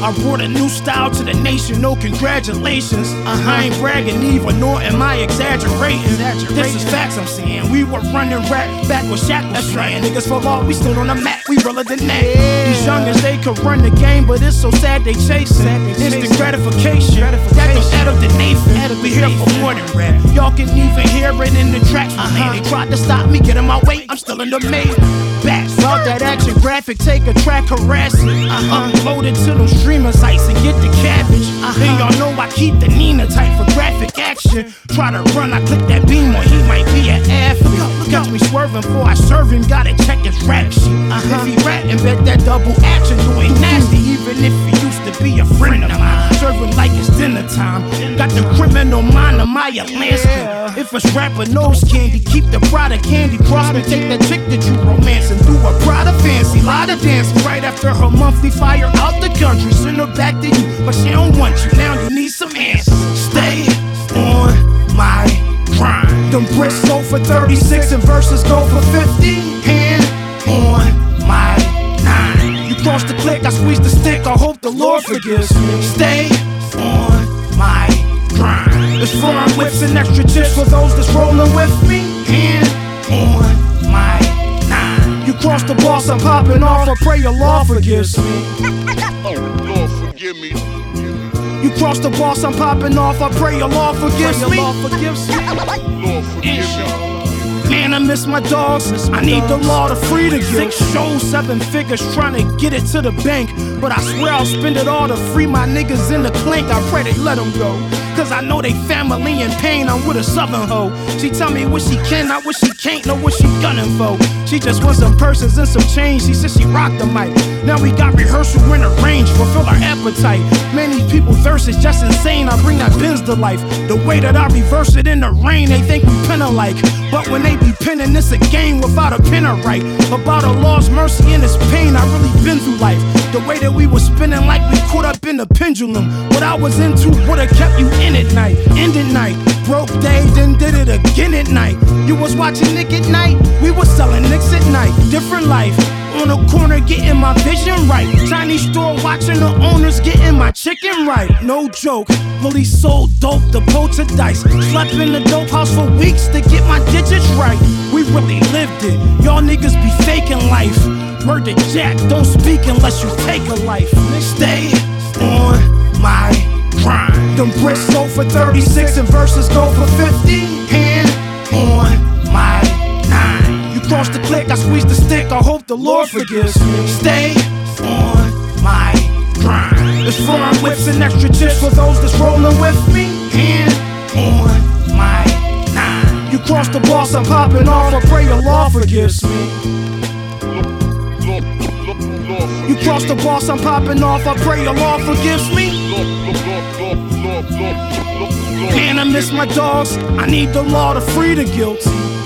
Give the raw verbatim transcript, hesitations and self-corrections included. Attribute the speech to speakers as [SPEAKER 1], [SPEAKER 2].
[SPEAKER 1] I brought a new style to the nation, no congratulations. uh-huh. I ain't bragging either, nor am I exaggerating. This is facts I'm saying. We were running rap back with Shaq was playing. Niggas for all, we stood on the mat, we realer than that. These youngins, they could run the game, but it's so sad they chasing instant gratification. That don't add up to Nathan. We here for more than rap. Y'all can even hear it in the tracks. uh-huh. They tried to stop me, get in my way, I'm still in the maze. Back, about that action graphic, take a track, harass it. uh-huh. Upload it to them streaming sites and get the cabbage. uh-huh. Then y'all know I keep the Nina tight for graphic action. Try to run, I click that beam or he might be an athlete. Catch me swerving before I serve him, gotta check his rap sheet. uh-huh. If he ratting, bet that double action doing nasty. Even if he used to be a friend of mine, serving like it's dinner time. Got the criminal mind of Maya Lansky. If a rapper knows candy, keep the Prada candy. Cross me, take that chick that you romance and do a Prada fancy. Lot of dancing right after her monthly fire out the country. Send her back to you, but she don't want you. Now you need some answers. Stay on my grind. Them bricks go for thirty-six and verses go for fifty. Hand on my nine. You cross the click, I squeeze the stick. I hope the Lord forgives me. Stay on my grind. It's foreign whips and extra chips for those that's rolling with me. Hand on my nine. You cross the boss, I'm popping off. I pray your Lord forgives me.
[SPEAKER 2] Lord forgive me.
[SPEAKER 1] You cross the boss, I'm popping off. I pray your Lord forgives me.
[SPEAKER 2] Lord forgive me.
[SPEAKER 1] Man, I miss my dogs. I need the law to free the guilt. Six shows, seven figures, trying to get it to the bank. But I swear I'll spend it all to free my niggas in the clink. I pray they let them go, cause I know they family in pain. I'm with a southern hoe. She tell me what she can, not what she can't, know what she gunning for. She just wants some purses and some change. She said she rocked the mic. Now we got rehearsal in the range, fulfill our appetite. Man, these people thirst is just insane. I bring that Benz to life. The way that I reverse it in the rain, they think we pen alike. But when they be penning, it's a game without a pen or right. About a lost mercy and its pain, I really been through life. The way that we was spinning like we caught up in the pendulum. What I was into would've kept you in at night. End at night, broke day, then did it again at night. You was watching Nick at night, we was selling Nicks at night. Different life, on the corner getting my vision right. Chinese store watching the owners getting my chicken right. No joke, really sold dope to poltergeist. Slept in the dope house for weeks to get my digits right. We really lived it, y'all niggas be faking life. Word to Jack, don't speak unless you take a life. Stay on my grind. Them bricks go for thirty-six and verses go for fifty. Hand on my nine. You cross the click, I squeeze the stick. I hope the Lord forgives me. Stay on my grind. It's foreign whips and extra chips for those that's rolling with me. Hand on my nine. You cross the boss, I'm popping off. I pray your Lord forgives me. You cross the boss, I'm popping off. I pray your Lord forgives me. Man, I miss my dogs. I need the law to free the guilty.